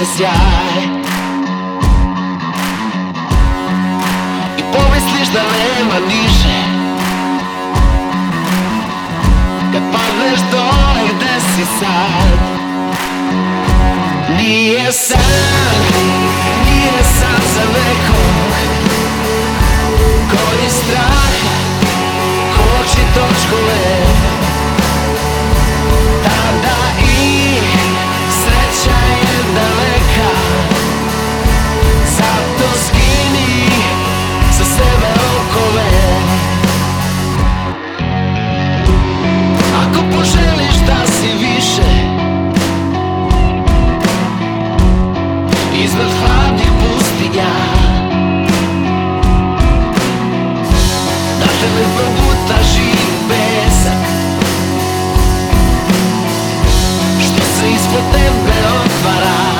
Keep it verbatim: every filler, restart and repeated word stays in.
se sjaj i pomisliš da nema niže. Kad padneš dole gde si sad, nije san, nije san za nekog koji straha koči točkove. Tada i sreća je daleka, zato skini sa sebe okove. Ako poželiš da si više iznad hladnih pustinja, da te ne probuta živ pesak što se ispod tebe otvara.